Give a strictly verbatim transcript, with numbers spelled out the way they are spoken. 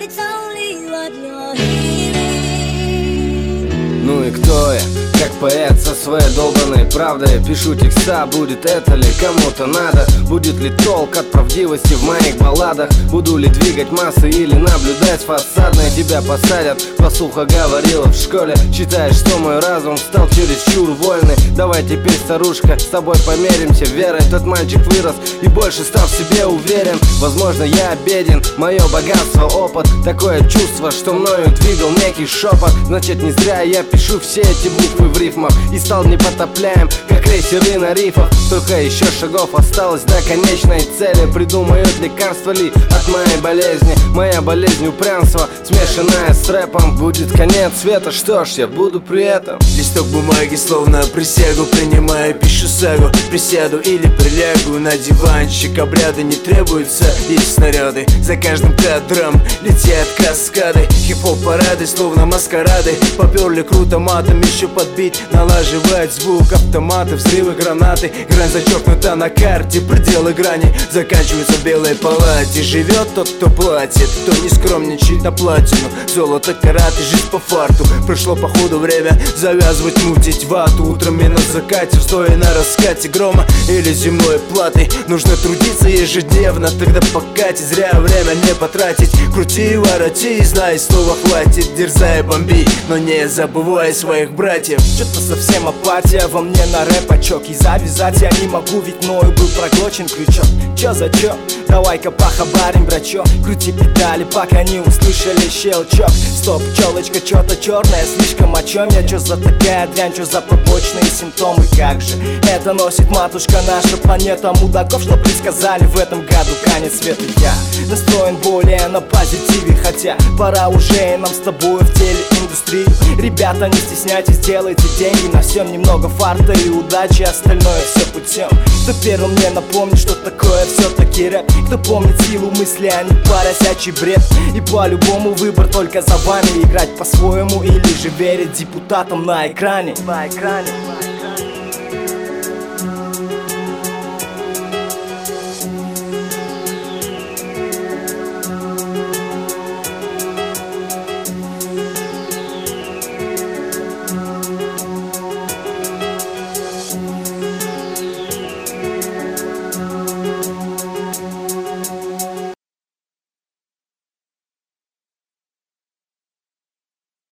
it's only what you're hearing. Ну и кто я? Как поэт со своей долбанной правдой. Пишу текста, будет это ли кому-то надо? Будет ли толк от правдивости в моих балладах? Буду ли двигать массы или наблюдать фасадно? Тебя посадят, послуха говорила в школе. Считаешь, что мой разум стал чересчур вольный? Давай теперь, старушка, с тобой померимся верой. Тот мальчик вырос и больше стал в себе уверен. Возможно, я беден, мое богатство, опыт. Такое чувство, что мною двигал некий шепот. Значит, не зря я пишу все эти буквы в рифмах и стал непотопляем, как крейсеры на рифах. Только еще шагов осталось до конечной цели. Придумают лекарство ли от моей болезни? Моя болезнь упрямства, смешанная с рэпом. Будет конец света, что ж, я буду при этом. Листок бумаги, словно присягу принимаю, пишу сагу. Присяду или прилягу на диванчик. Обряды не требуются, есть снаряды. За каждым кадром летят каскады. Хип-хоп парады, словно маскарады. Поперли круто матом, еще подбить, налаживать звук автоматы, взрывы, гранаты. Грань зачеркнута на карте, пределы грани заканчиваются в белой палате. Живет тот, кто платит, кто не скромничает на платину. Золото, карат и жизнь по фарту. Пришло походу время завязывать, мутить вату. Утром и на закате, вздои на раскате грома или земной платы. Нужно трудиться ежедневно, тогда покатить, зря время не потратить. Крути, вороти, знай, снова хватит. Дерзай, бомби, но не забывай своих братьев. Что-то совсем апатия во мне на рэп-очок. И завязать я не могу, ведь мною был проглочен крючок. Чё за чё? Давай-ка похабарим, брачок. Крути педали, пока не услышали щелчок. Стоп, челочка, чё-то черное, слишком о чем я? Чё за такая дрянь, чё за побочные симптомы? Как же это носит матушка наша планета? Мудаков, что предсказали в этом году конец света. Я настроен более на позитиве, хотя пора уже и нам с тобой в телеиндустрию. Ребята, не стесняйтесь, делайте деньги. На всем немного фарта и удачи, остальное все путем. Кто первым мне напомнит, что такое все-таки рэп? Кто помнит силу мысли, а не поросячий бред? И по-любому выбор только за вами. Играть по-своему или же верить депутатам на экране. На экране.